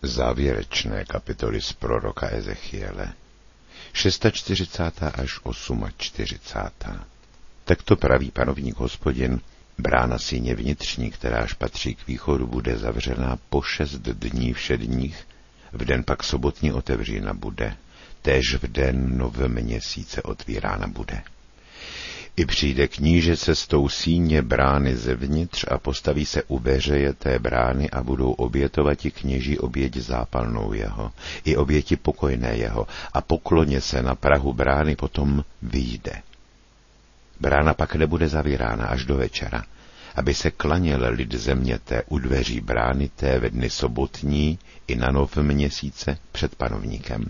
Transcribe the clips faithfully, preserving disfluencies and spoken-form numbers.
Závěrečné kapitoly z proroka Ezechiele, čtyřicátá šestá až čtyřicátá osmá. Takto praví panovník Hospodin, brána síně vnitřní, kteráž patří k východu, bude zavřená po šest dní všedních, v den pak sobotní otevřína bude, též v den nov měsíce otvírána bude. I přijde kníže cestou síně brány zevnitř a postaví se u veřeje té brány a budou obětovati kněží oběť zápalnou jeho, i oběti pokojné jeho, a pokloně se na prahu brány potom vyjde. Brána pak nebude zavírána až do večera, aby se klaněl lid země té u dveří brány té ve dny sobotní i na nov měsíce před panovníkem.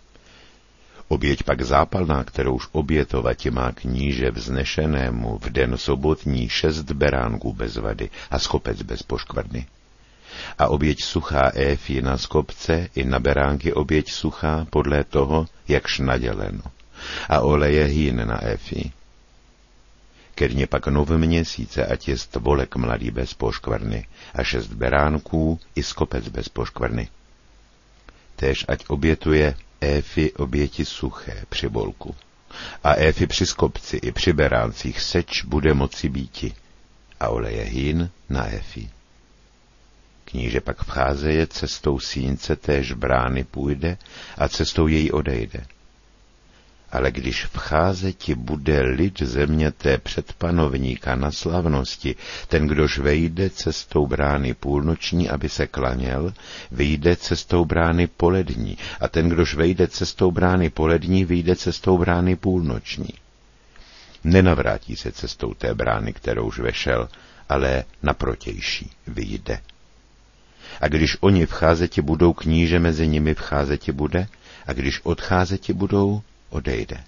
Oběť pak zápalná, kterouž obětovati má kníže vznešenému v den sobotní šest beránků bez vady a skopec bez poškvrny. A oběť suchá éfy na skopce i na beránky oběť suchá podle toho, jakž naděleno. A oleje hýn na éfy. Ke dně pak nov měsíce, ať je stvolek mladý bez poškvrny a šest beránků i skopec bez poškvrny. Též ať obětuje éfy oběti suché při bolku a éfy při skopci i při beráncích seč bude moci býti a oleje hýn na éfy. Kníže pak vcházeje cestou sínce též brány půjde a cestou její odejde. Ale když vcházeti bude lid země té před panovníka na slavnosti, ten, kdož vejde cestou brány půlnoční, aby se klaněl, vyjde cestou brány polední, a ten, kdož vejde cestou brány polední, vyjde cestou brány půlnoční. Nenavrátí se cestou té brány, kterouž vešel, ale naprotější vyjde. A když oni vcházeti budou, kníže mezi nimi vcházeti bude, a když odcházeti budou, odejde.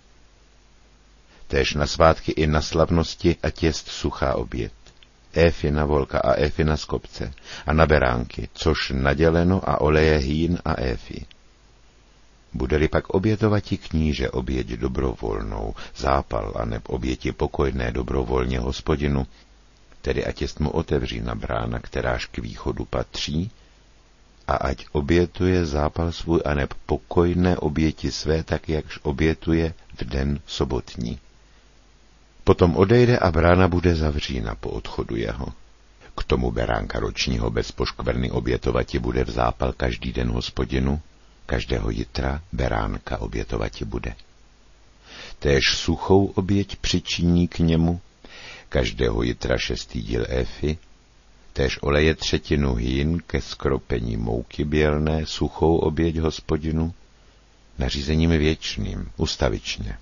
Též na svátky i na slavnosti ať jest suchá oběd, éfy na volka a éfy na skopce a na beránky, což naděleno a oleje hýn a éfy. Bude-li pak obětovati kníže oběť dobrovolnou, zápal a neb oběti pokojné dobrovolně Hospodinu, tedy ať jest mu otevřína brána, kteráž k východu patří, a ať obětuje zápal svůj aneb pokojné oběti své, tak jakž obětuje v den sobotní. Potom odejde a brána bude zavřína po odchodu jeho. K tomu beránka ročního bez poškvrny obětovati bude v zápal každý den Hospodinu, každého jitra beránka obětovati bude. Též suchou oběť přičiní k němu, každého jitra šestý díl éfy, též oleje třetinu hýn ke skropení mouky bělné, suchou oběť Hospodinu, nařízením věčným, ustavičně.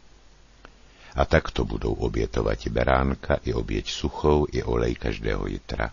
A takto budou obětovati beránka i oběť suchou i olej každého jitra.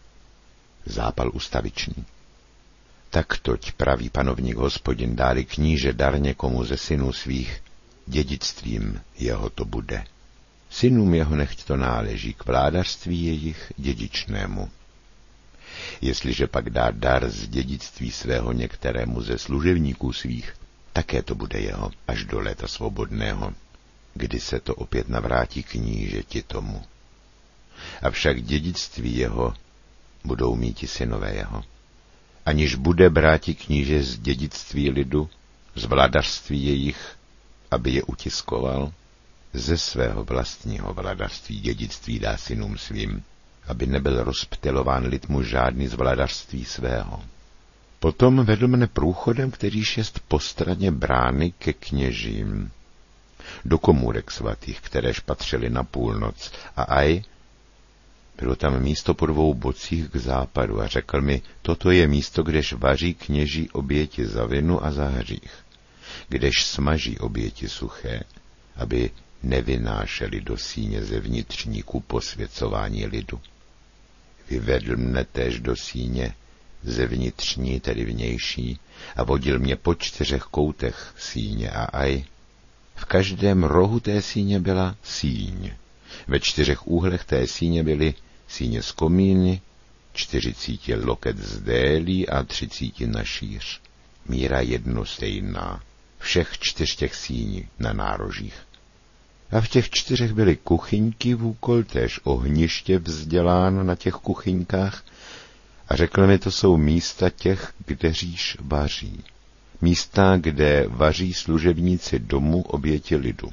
Zápal ustavičný. Taktoť praví panovník Hospodin, dá-li kníže dar někomu ze synů svých, dědictvím jeho to bude. Synům jeho nechť to náleží k vládařství jejich dědičnému. Jestliže pak dá dar z dědictví svého některému ze služebníků svých, také to bude jeho až do léta svobodného, kdy se to opět navrátí knížeti tomu. Avšak dědictví jeho budou míti synové jeho. Aniž bude bráti kníže z dědictví lidu, z vladařství jejich, aby je utiskoval, ze svého vlastního vladařství dědictví dá synům svým, aby nebyl rozptylován lid mu žádný z vladařství svého. Potom vedl mne průchodem, kterýž jest po straně brány ke kněžím, do komůrek svatých, kteréž patřily na půlnoc, a aj, bylo tam místo po dvou bocích k západu a řekl mi, toto je místo, kdež vaří kněží oběti za vinu a za hřích, kdež smaží oběti suché, aby nevynášeli do síně zevnitřní ku posvěcování lidu. Vyvedl mne též do síně zevnitřní, tedy vnější, a vodil mě po čtyřech koutech síně a aj. V každém rohu té síně byla síň. Ve čtyřech úhlech té síně byly síně z komíny, čtyřicíti loket z délí a třicíti na šíř. Míra jednostejná, všech čtyř těch síní na nárožích. A v těch čtyřech byly kuchyňky v úkol, též ohniště vzděláno na těch kuchyňkách, A řekl mi, to jsou místa těch, kde říš vaří. Místa, kde vaří služebníci domu oběti lidu.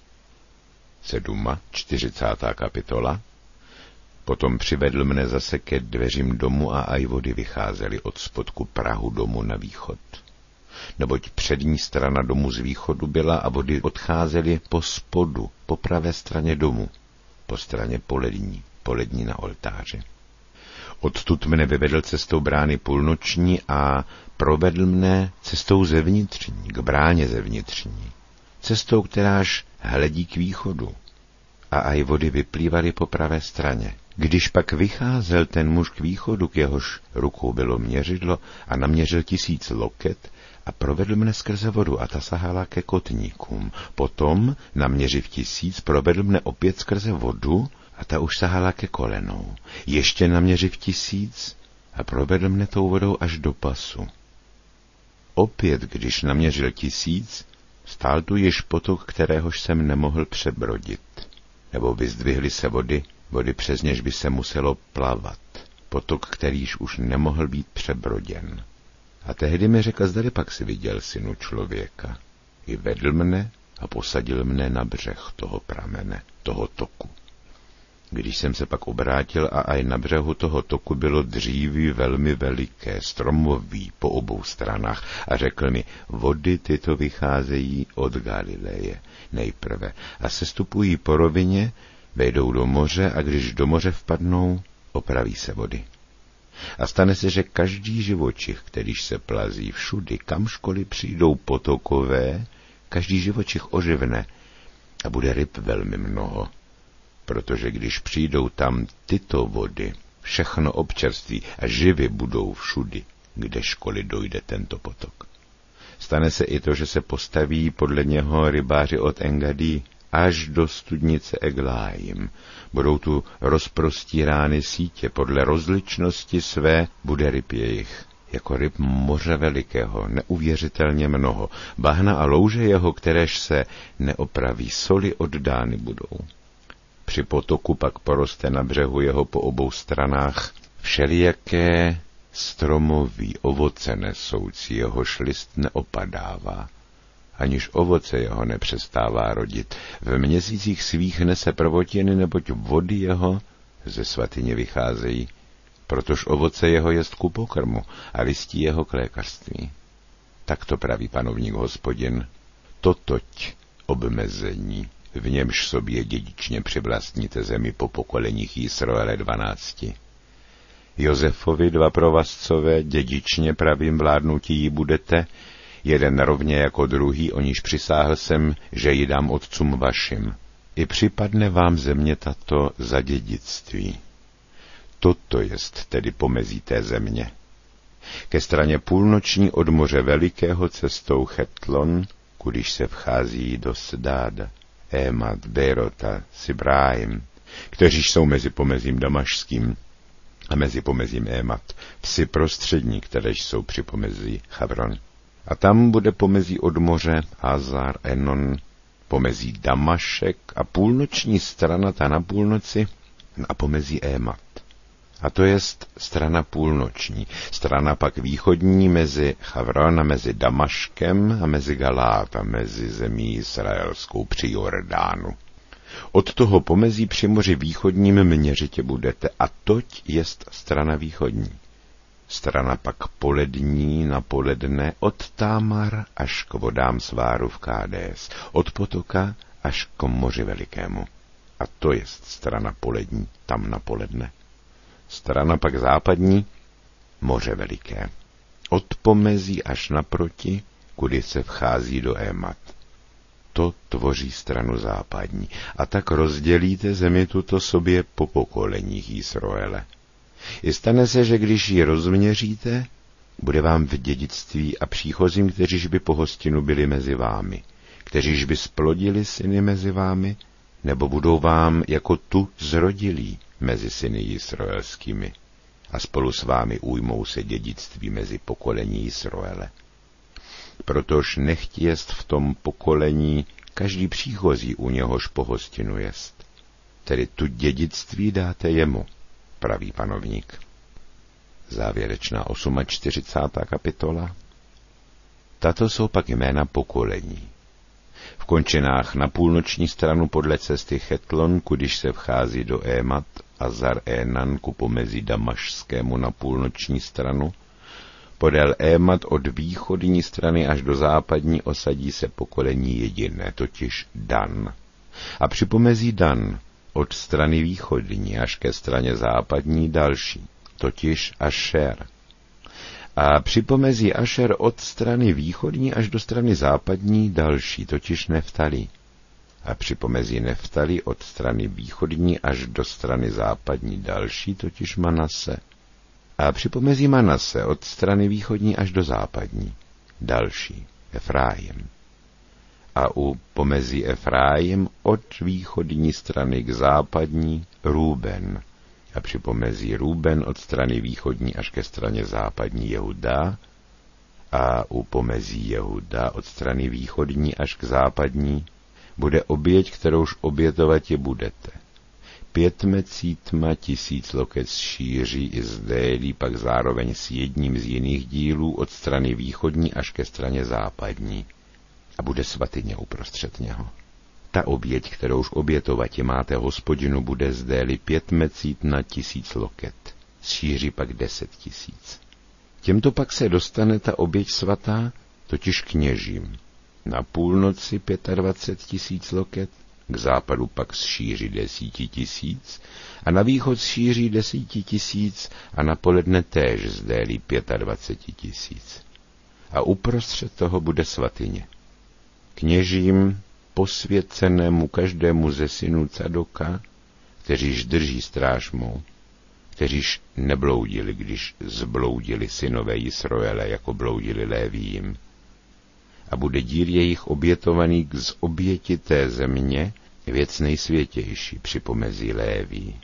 Seduma, čtyřicátá kapitola. Potom přivedl mne zase ke dveřím domu a aj vody vycházely od spodku prahu domu na východ. Neboť přední strana domu z východu byla a vody odcházely po spodu, po pravé straně domu, po straně polední, polední na oltáři. Odtud mne vyvedl cestou brány půlnoční a provedl mne cestou zevnitřní, k bráně zevnitřní, cestou, kteráž hledí k východu. A aj vody vyplývaly po pravé straně. Když pak vycházel ten muž k východu, k jehož rukou bylo měřidlo, a naměřil tisíc loket a provedl mne skrze vodu a ta sahala ke kotníkům. Potom, naměřiv tisíc, provedl mne opět skrze vodu a ta už sahala ke kolenou. Ještě naměřiv tisíc a provedl mne tou vodou až do pasu. Opět, když naměřil tisíc, stál tu již potok, kteréhož jsem nemohl přebrodit. Nebo vyzdvihly se vody, vody přes něž by se muselo plavat, potok, kterýž už nemohl být přebroděn. A tehdy mi řekl, zdali pak si viděl, synu člověka. I vedl mne a posadil mne na břeh toho pramene, toho toku. Když jsem se pak obrátil a aj na břehu toho toku bylo dříví velmi veliké, stromový po obou stranách a řekl mi, vody tyto vycházejí od Galileje nejprve a sestupují po rovině, vejdou do moře a když do moře vpadnou, opraví se vody. A stane se, že každý živočich, kterýž se plazí všudy, kamškoliv přijdou potokové, každý živočich oživne a bude ryb velmi mnoho. Protože když přijdou tam tyto vody, všechno občerství a živy budou všudy, kdežkoliv dojde tento potok. Stane se i to, že se postaví podle něho rybáři od Engadí až do studnice Eglájim. Budou tu rozprostírány sítě, podle rozličnosti své bude ryb jejich. Jako ryb moře velikého, neuvěřitelně mnoho. Bahna a louže jeho, kteréž se neopraví, soli oddány budou. Při potoku pak poroste na břehu jeho po obou stranách všelijaké stromoví ovoce nesoucí, jehož list neopadává, aniž ovoce jeho nepřestává rodit. V měsících svých nese prvotiny, neboť vody jeho ze svatyně vycházejí, protože ovoce jeho jest ku pokrmu a listí jeho k lékařství. Tak to praví panovník Hospodin, totoť obmezení, v němž sobě dědičně přivlastníte zemi po pokoleních Jisroele dvanácti. Josefovi dva provazcové, dědičně pravým vládnutí jí budete, jeden rovně jako druhý, o níž přisáhl jsem, že ji dám otcům vašim. I připadne vám země tato za dědictví. Toto jest tedy pomezí té země. Ke straně půlnoční od moře velikého cestou Chetlon, kudiž se vchází do Sdáda, Émat, Bérota, Sibrájim, kteříž jsou mezi pomezím damašským a mezi pomezím Émat, vsi prostřední, kteréž jsou při pomezí Chavron. A tam bude pomezí od moře Azar, Enon, pomezí Damašek a půlnoční strana ta na půlnoci a pomezí Émat. A to jest strana půlnoční, strana pak východní mezi Chavron a mezi Damaškem a mezi Galát a mezi zemí izraelskou při Jordánu. Od toho pomezí při moři východním měřitě budete a toť jest strana východní. Strana pak polední na poledne od Támar až k vodám sváru v Kádés, od potoka až k moři velikému. A to jest strana polední, tam na poledne. Strana pak západní, moře veliké. Od pomezí až naproti, kudy se vchází do Émat. To tvoří stranu západní. A tak rozdělíte zemi tuto sobě po pokoleních Jisroele. I stane se, že když ji rozměříte, bude vám v dědictví a příchozím, kteříž by po hostinu byli mezi vámi, kteříž by splodili syny mezi vámi, nebo budou vám jako tu zrodilí mezi syny jisroelskými a spolu s vámi ujmou se dědictví mezi pokolení Jisroele. Protož nechť jest v tom pokolení každý příchozí, u něhož po hostinu jest. Tedy tu dědictví dáte jemu, praví panovník. Závěrečná čtyřicátá osmá kapitola. Tato jsou pak jména pokolení. V končinách na půlnoční stranu podle cesty Chetlon, kudiž se vchází do Émat, a Zar Énan ku pomezí Damašskému na půlnoční stranu, podél Émat od východní strany až do západní osadí se pokolení jediné, totiž Dan. A při pomezí Dan od strany východní až ke straně západní další, totiž Ašer. A při pomezí Ašer od strany východní až do strany západní další, totiž Neftali. A při pomezí Neftali od strany východní až do strany západní další, totiž Manase. A při pomezí Manase od strany východní až do západní další, Efrájim. A u pomezí Efrájim od východní strany k západní Rúben. A při pomezí Rúben od strany východní až ke straně západní Jehuda, a u pomezí Jehuda od strany východní až k západní bude oběť, kterouž obětovati budete. Pětmecítma tisíc loket šíří i z délí, pak zároveň s jedním z jiných dílů od strany východní až ke straně západní. A bude svatyně uprostřed něho. Ta oběť, kterouž obětovati máte Hospodinu, bude z dély pět mecít na tisíc loket, šíří pak deset tisíc. Těmto pak se dostane ta oběť svatá, totiž kněžím. Na půlnoci dvacet pět tisíc loket, k západu pak šíří desíti tisíc, a na východ šíří desíti tisíc a na poledne též z dély dvacet pět tisíc. A uprostřed toho bude svatyně. Kněžím posvěcenému každému ze synů Cadoka, kteříž drží stráž mou, kteříž nebloudili, když zbloudili synové Jisroele, jako bloudili Lévijím. A bude díl jejich obětovaný z oběti té země, věc nejsvětější při pomezí Léví.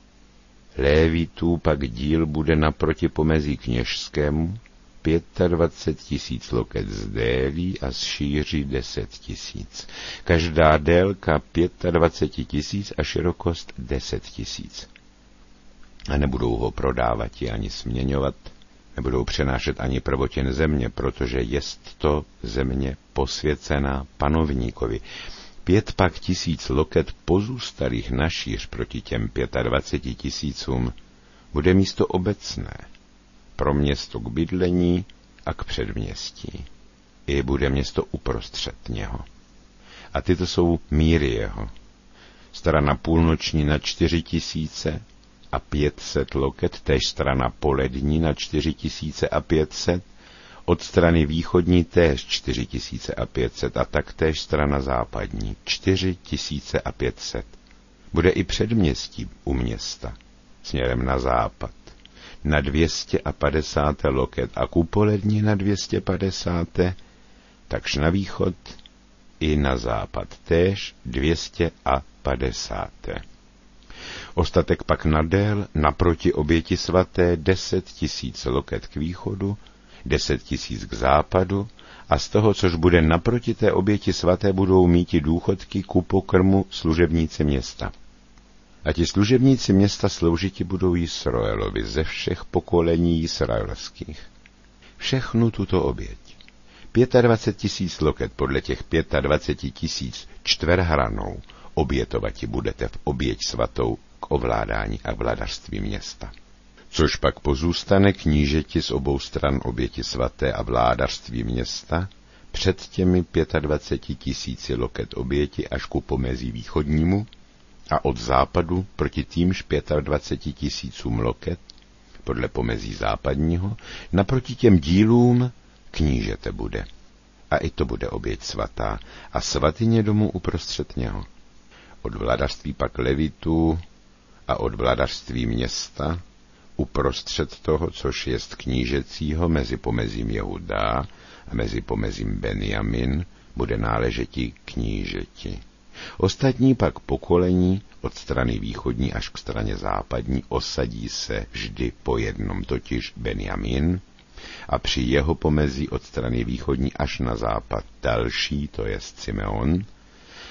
Lévitů pak díl bude naproti pomezí kněžskému, dvacet pět tisíc loket z délí a z šíří deset tisíc. Každá délka dvacet pět tisíc a širokost deset tisíc. A nebudou ho prodávat ani směňovat, nebudou přenášet ani prvotin země, protože jest to země posvěcená panovníkovi. Pět pak tisíc loket pozůstalých na šíř proti těm dvacet pět tisícům bude místo obecné, pro město k bydlení a k předměstí. I bude město uprostřed něho. A tyto jsou míry jeho. Strana půlnoční na čtyři tisíce a pět set loket, též strana polední na čtyři tisíce a pět set, od strany východní též čtyři tisíce a pět set a taktéž strana západní čtyři tisíce a pět set. Bude i předměstí u města, směrem na západ, na dvě stě padesát loket a ku polední na dvě stě padesát, takž na východ i na západ též dvě stě padesát. Ostatek pak nadél naproti oběti svaté deset tisíc loket k východu, deset tisíc k západu, a z toho, což bude naproti té oběti svaté, budou míti důchodky ku pokrmu služebníci města. A ti služebníci města sloužiti budou Jisroelovi ze všech pokolení jisraelských. Všechnu tuto oběť, dvacet pět tisíc loket podle těch dvacet pět tisíc čtverhranou, obětovati budete v oběť svatou k ovládání a vladařství města. Což pak pozůstane knížeti z obou stran oběti svaté a vládařství města před těmi dvacet pět tisíci loket oběti až ku pomezí východnímu a od západu proti týmž dvacet pět tisícům loket podle pomezí západního naproti těm dílům knížete bude. A i to bude oběť svatá a svatyně domu uprostřed něho. Od vladařství pak levitů a od vladařství města uprostřed toho, což jest knížecího mezi pomezím Jehuda a mezi pomezím Benjamin, bude náležeti knížeti. Ostatní pak pokolení od strany východní až k straně západní osadí se vždy po jednom, totiž Benjamin, a při jeho pomezí od strany východní až na západ další, to jest Simeon,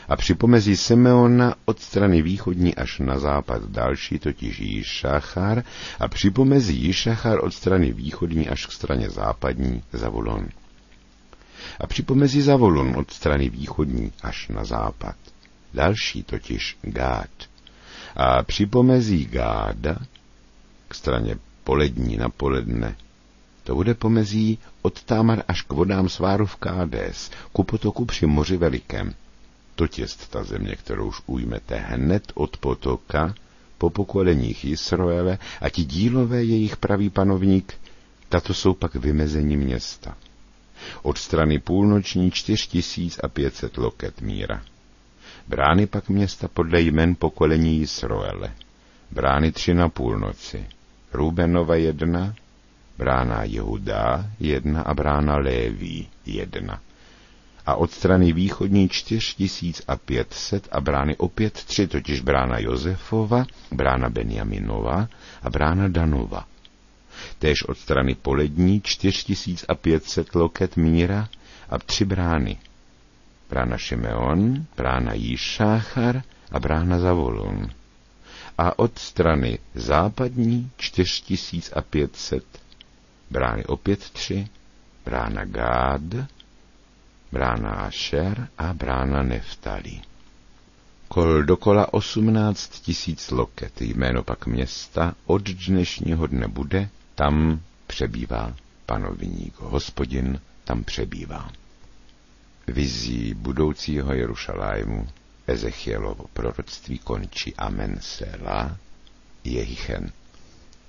A při pomezí Simeona od strany východní až na západ další, totiž Jišachar, a při pomezí Jišachar od strany východní až k straně západní Zavulon. A při pomezí Zavulon od strany východní až na západ další, totiž Gád. A při pomezí Gáda k straně polední na poledne to bude pomezí od Támar až k vodám sváru v Kádes, ku potoku při moři velikém. Totěst ta země, kterou už ujmete hned od potoka, po pokoleních Jisroele, a ti dílové jejich pravý panovník, tato jsou pak vymezení města. Od strany půlnoční čtyř tisíc a pět set loket míra. Brány pak města podle jmen pokolení Jisroele. Brány tři na půlnoci. Rubenova jedna, brána Jehudá jedna a brána Léví jedna. A od strany východní čtyř tisíc a pět set a brány opět tři, totiž brána Josefova, brána Benjaminova a brána Danova. Též od strany polední čtyř tisíc a pět set loket míra a tři brány. Brána Šimeon, brána Jišáchar a brána Zavulon. A od strany západní čtyř tisíc a pět set, brány opět tři, brána Gád, brána Ašer a brána Neftali. Kol dokola osmnáct tisíc loket, jméno pak města od dnešního dne bude, tam přebývá panovník, Hospodin tam přebývá. Vizí budoucího Jerušalému Ezechielovo proroctví končí. Amen, Sela, Jehichen.